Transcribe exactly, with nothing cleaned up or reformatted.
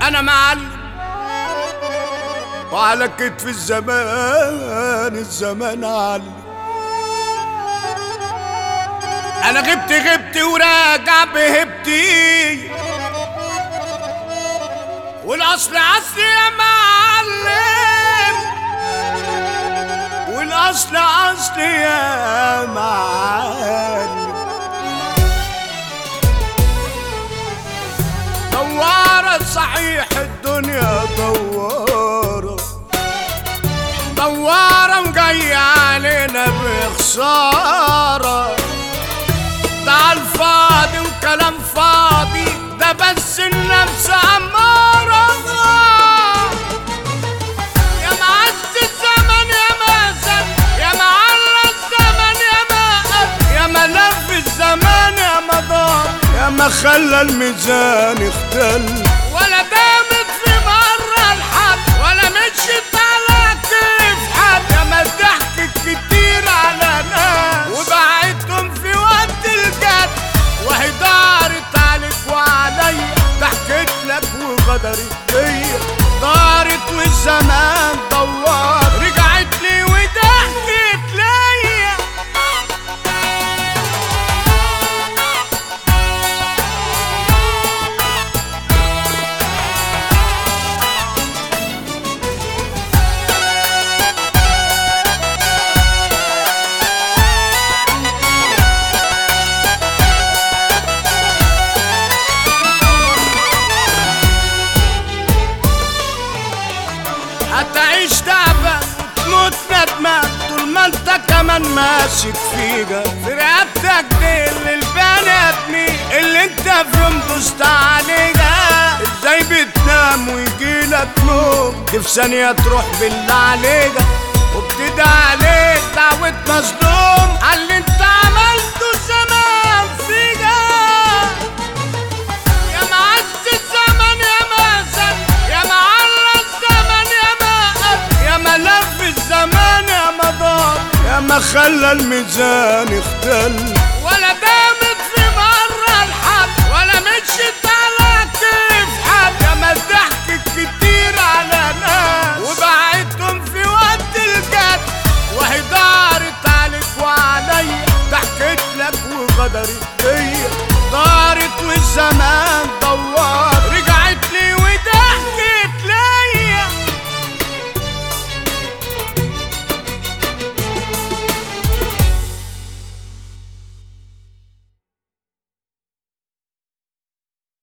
انا معلم وعلى كتف الزمان الزمان علم. انا غبت غبت وراجع بهبتي والاصل اصل يا معلم، والاصل اصل يا معلم. دوارة صحيح الدنيا دوارة دوارة وجاية علينا بخسارة. ده الفاضي وكلام فاضي، ده بس النفس أمارة. يا معز الزمن يا مازن، يا معلى الزمن يا مقل، يا ملف الزمان يا مدار، يا ما خلى الميزان اختل. ولا دامت في مرة الحد ولا مشيت على كيف حد، يا ما ضحكت كتير على ناس وبعدتهم في وقت الجد، وهي دارت عليك وعليا، ضحكت لك وغدرت بيا، دارت والزمان دوار، رجعت لي وضحكت ليا. هتعيش تعبان وتموت ندمان طول ما انت كمان ماسك فيها في رقبتك دي البني ادمين اللي انت في يوم دوست عليها. ازاي بتنام ويجيلك نوم دي في ثانية تروح بالله عليها، وبتدعي عليك دعوة مظلوم على اللي انت عملته زمان فيها. يا معز الزمن يا مازن، يا معلى الزمن يا مقل، يا ملف الزمان يا مدار، يا ما خلى الميزان اختل. ولا دامت في مرة الحد ولا مشيت على كيف حد، يا ما ضحكت كتير على ناس وبعدتهم في وقت الجد، وهي دارت عليك وعليا، ضحكت لك وغدرت بيا، دارت والزمان